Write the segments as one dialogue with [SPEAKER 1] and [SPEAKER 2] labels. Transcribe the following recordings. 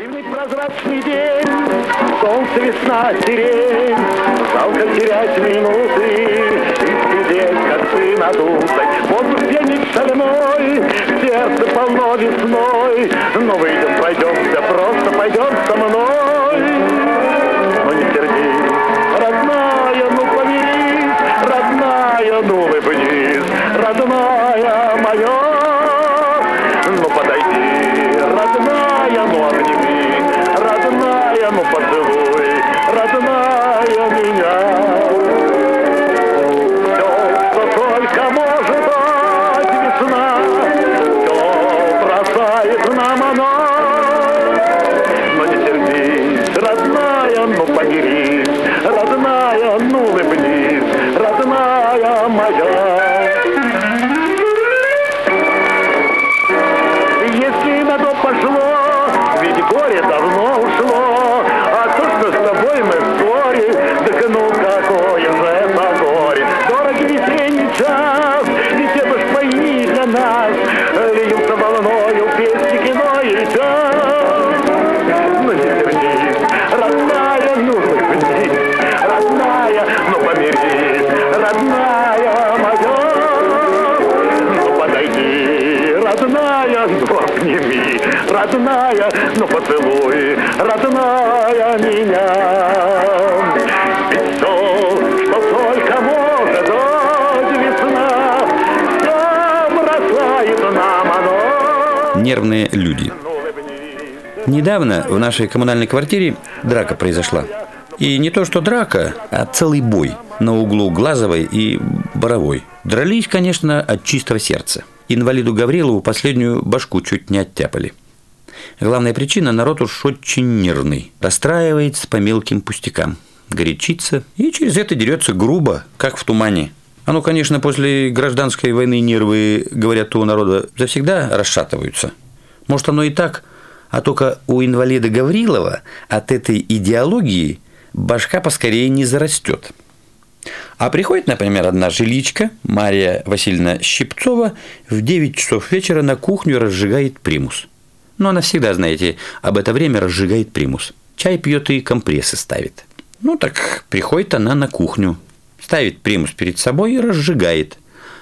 [SPEAKER 1] Зимний прозрачный день, солнце, весна, сирень. Жалко терять минуты и сидеть, как ты надутой. Воздух пенит соляной, сердце полно весной. Но выйдем, пройдемся, просто пойдем со мной. Но не сердись, родная, ну помирись, родная, ну улыбнись, родная моя. Ну подойди, родная, ну обними, родная, ну поцелуй, родная меня. Все, что только может дать весна, все бросает нам она. Но не сердись, родная, ну помирись, родная, ну улыбнись, родная моя. Если на то пошло, ведь горе давно ушло, а то, что с тобой мы в ссоре, так ну какое же это горе. Дорогий весенний час, ведь это ж пойми для нас, льются волною песни кино и час. Ну не сердись, родная, ну улыбнись, родная, ну помирись, родная моя. Ну подойди, родная, ну обними, родная, ну поцелуй, родная меня. Ведь все, что только может дать весна, все бросает нам оно.
[SPEAKER 2] Нервные люди. Недавно в нашей коммунальной квартире драка произошла. И не то что драка, а целый бой на углу Глазовой и Боровой. Дрались, конечно, от чистого сердца. Инвалиду Гаврилову последнюю башку чуть не оттяпали. Главная причина – народ уж очень нервный. Расстраивается по мелким пустякам. Горячится и через это дерется грубо, как в тумане. Оно, конечно, после гражданской войны нервы, говорят, у народа завсегда расшатываются. Может, оно и так, а только у инвалида Гаврилова от этой идеологии башка поскорее не зарастет. А приходит, например, одна жиличка, Мария Васильевна Щипцова, в 9 часов вечера на кухню разжигает примус. Ну, она всегда, знаете, об это время разжигает примус. Чай пьет и компрессы ставит. Ну, так приходит она на кухню, ставит примус перед собой и разжигает.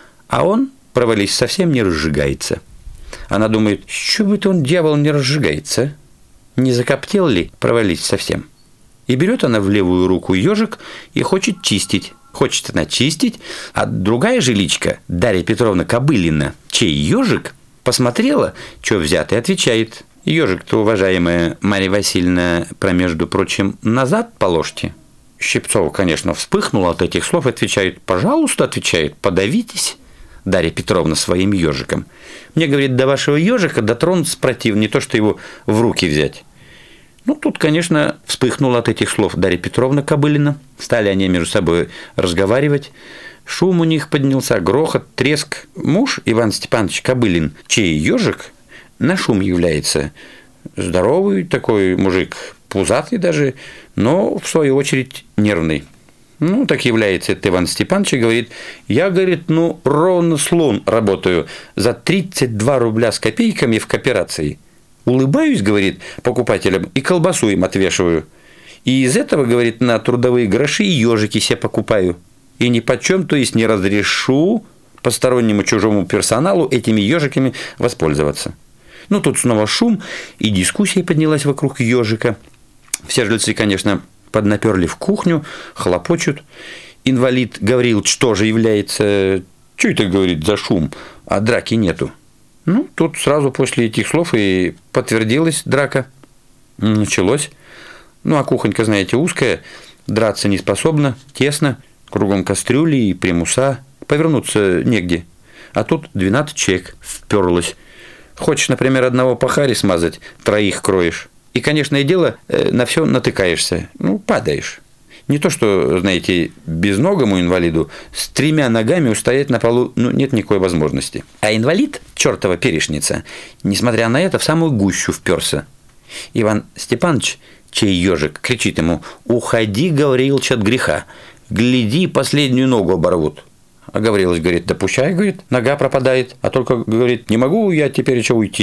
[SPEAKER 2] А он, провались, совсем не разжигается. Она думает, что бы это он, дьявол, не разжигается? Не закоптел ли, провались совсем? И берет она в левую руку ежик и хочет чистить. Хочет она чистить, а другая жиличка, Дарья Петровна Кобылина, чей ежик, посмотрела, что взято, и отвечает. Ежик-то, уважаемая Марья Васильевна, между прочим, назад положьте. Щипцова, конечно, вспыхнула от этих слов, отвечает, пожалуйста, отвечает, подавитесь, Дарья Петровна, своим ежиком. Мне, говорит, до вашего ежика дотронуться противно, не то что его в руки взять. Ну, тут, конечно, вспыхнула от этих слов Дарья Петровна Кобылина. Стали они между собой разговаривать. Шум у них поднялся, грохот, треск. Муж Иван Степанович Кобылин, чей ежик, на шум является. Здоровый такой мужик, пузатый даже, но, в свою очередь, нервный. Ну, так является это Иван Степанович и говорит, я, говорит, ну, ровно слон работаю за 32 рубля с копейками в кооперации. Улыбаюсь, говорит, покупателям и колбасу им отвешиваю. И из этого, говорит, на трудовые гроши и ежики себе покупаю. И ни почем, то есть не разрешу постороннему чужому персоналу этими ежиками воспользоваться. Ну, тут снова шум, и дискуссия поднялась вокруг ежика. Все жильцы, конечно, поднаперли в кухню, хлопочут. Инвалид Гаврилович тоже является, что это, говорит, за шум, а драки нету. Ну, тут сразу после этих слов и подтвердилась драка. Началось. Ну, а кухонька, знаете, узкая, драться не способна, тесно, кругом кастрюли и примуса, повернуться негде. А тут 12 человек вперлось. Хочешь, например, одного пахаря смазать, 3 кроешь. И, конечно, дело, на все натыкаешься, ну, падаешь. Не то, что, знаете, безногому инвалиду с 3 ногами устоять на полу, ну, нет никакой возможности. А инвалид, чертова перешница, несмотря на это, в самую гущу вперся. Иван Степанович, чей ежик, кричит ему, уходи, Гаврилович, от греха, гляди, последнюю ногу оборвут. А Гаврилович говорит, да пущай, говорит, нога пропадает, а только, говорит, не могу я теперь еще уйти.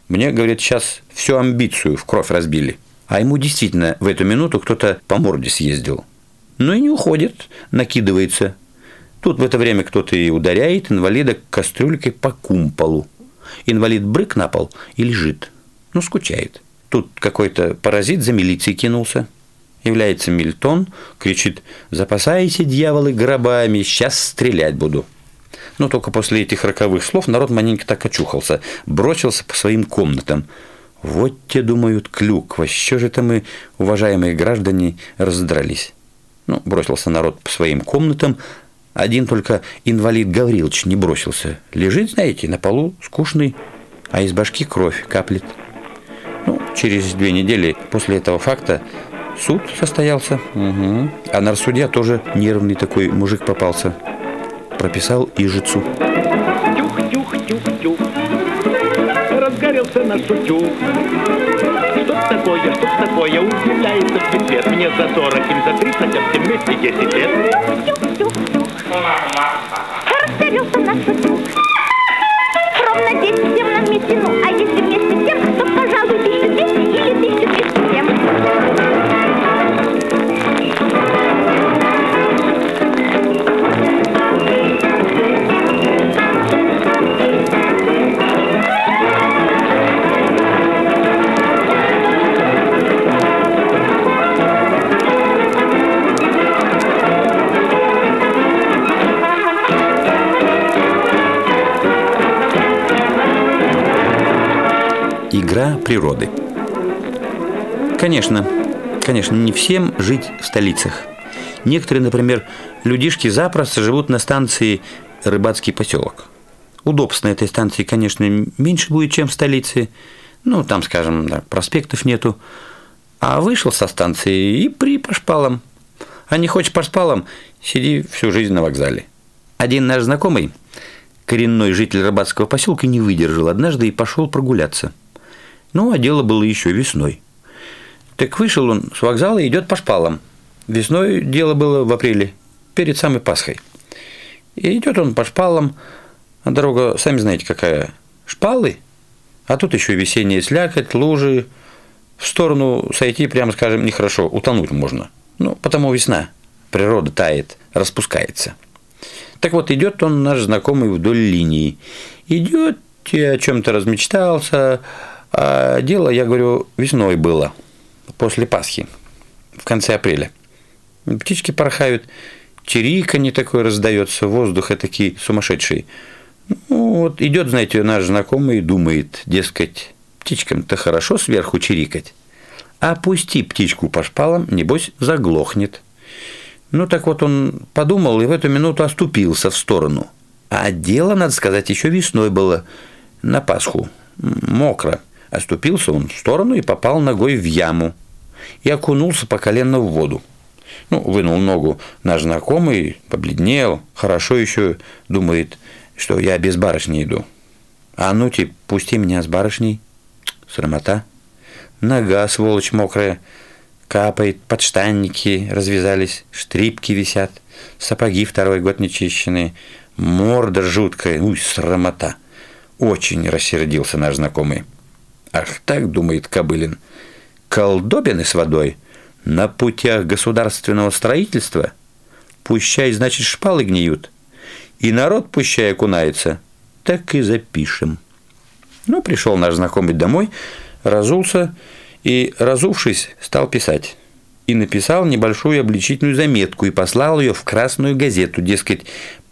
[SPEAKER 2] Мне, говорит, сейчас всю амбицию в кровь разбили. А ему действительно в эту минуту кто-то по морде съездил. Ну и не уходит, накидывается. Тут в это время кто-то и ударяет инвалида кастрюлькой по кумполу. Инвалид брык на пол и лежит. Ну, скучает. Тут какой-то паразит за милицией кинулся. Является Мильтон, кричит: «Запасайся, дьяволы, гробами, сейчас стрелять буду». Но только после этих роковых слов народ маленько так очухался, бросился по своим комнатам. Вот те, думают, клюква, что же это мы, уважаемые граждане, раздрались. Ну, бросился народ по своим комнатам. Один только инвалид Гаврилович не бросился. Лежит, знаете, на полу, скучный, а из башки кровь каплет. Ну, через 2 недели после этого факта суд состоялся. А нарсудья тоже нервный такой мужик попался. Прописал ижицу.
[SPEAKER 1] Тюх-тюх-тюх-тюх, разгорелся наш утюг. Что ж такое, удивляется цвет. Мне за 40, им за 30, а всем вместе 10 лет.
[SPEAKER 3] Тюх-тюх-тюх, разгорелся наш утюг. Ровно 10 всем нам вместе, ну, а если вместе всем, то, пожалуй, 1200 или 1207.
[SPEAKER 2] Игра природы. Конечно, не всем жить в столицах. Некоторые, например, людишки запросто живут на станции Рыбацкий поселок. Удобств на этой станции, конечно, меньше будет, чем в столице. Ну, там, скажем, да, проспектов нету. А вышел со станции и по шпалам. А не хочешь по шпалам, сиди всю жизнь на вокзале. Один наш знакомый, коренной житель Рыбацкого поселка, не выдержал однажды и пошел прогуляться. Ну, а дело было еще весной. Так вышел он с вокзала и идет по шпалам. Весной дело было в апреле, перед самой Пасхой. И идет он по шпалам, а дорога, сами знаете, какая, шпалы, а тут еще весенняя слякоть, лужи. В сторону сойти, прямо скажем, нехорошо, утонуть можно. Ну, потому весна, природа тает, распускается. Так вот, идет он, наш знакомый, вдоль линии. Идет, о чем-то размечтался. А дело, я говорю, весной было, после Пасхи, в конце апреля. Птички порхают, чириканье такое раздается, воздух такой сумасшедший. Ну, вот идет, знаете, наш знакомый и думает, дескать, птичкам-то хорошо сверху чирикать, а пусти птичку по шпалам, небось, заглохнет. Ну, так вот он подумал и в эту минуту оступился в сторону. А дело, надо сказать, еще весной было, на Пасху, мокро. Оступился он в сторону и попал ногой в яму. И окунулся по колено в воду. Ну, вынул ногу наш знакомый, побледнел. Хорошо еще думает, что я без барышни иду. А ну, типа, пусти меня с барышней. Срамота. Нога, сволочь мокрая, капает, подштанники развязались, штрипки висят, сапоги 2-й год нечищенные, морда жуткая. Уй, срамота. Очень рассердился наш знакомый. Ах так, думает Кобылин, колдобины с водой на путях государственного строительства? Пущай, значит, шпалы гниют. И народ пущай окунается. Так и запишем. Ну, пришел наш знакомый домой, разулся и, разувшись, стал писать. И написал небольшую обличительную заметку и послал ее в Красную газету, дескать,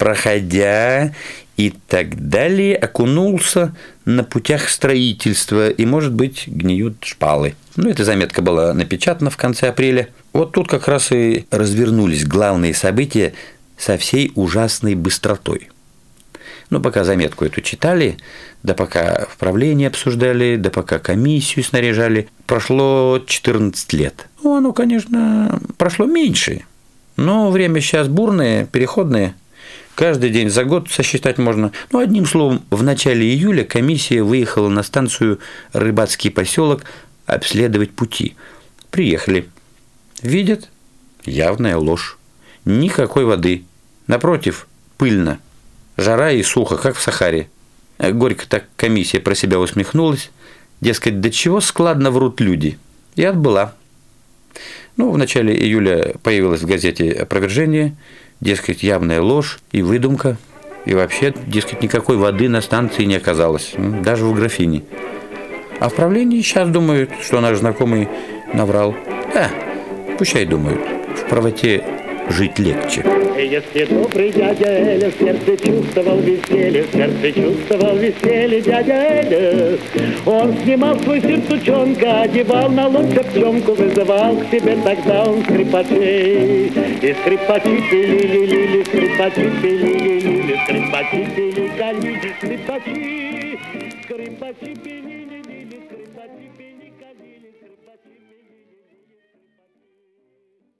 [SPEAKER 2] проходя и так далее, окунулся на путях строительства, и, может быть, гниют шпалы. Ну, эта заметка была напечатана в конце апреля. Вот тут как раз и развернулись главные события со всей ужасной быстротой. Ну, пока заметку эту читали, да пока в правлении обсуждали, да пока комиссию снаряжали, прошло 14 лет. Ну, оно, конечно, прошло меньше, но время сейчас бурное, переходное. Каждый день за год сосчитать можно. Ну, одним словом, в начале июля комиссия выехала на станцию Рыбацкий поселок обследовать пути. Приехали. Видят? Явная ложь. Никакой воды. Напротив, пыльно. Жара и сухо, как в Сахаре. Горько так комиссия про себя усмехнулась. Дескать, до чего складно врут люди. И отбыла. В начале июля появилось в газете опровержение, дескать, явная ложь и выдумка. И вообще, дескать, никакой воды на станции не оказалось, даже в графине. А в правлении сейчас думают, что наш знакомый наврал. Да, пущай думают, в правоте жить легче.
[SPEAKER 1] Если добрый дядя Эля в сердце чувствовал веселье дядя Эля, он снимал свой сюртучонка, одевал на лоб шапчонку, вызывал к себе тогда он скрипачей. И скрипачи пили-ли-ли-ли, скрипачи пили-ли-ли-ли, скрипачи пили-ли-ли, скрипачи пили.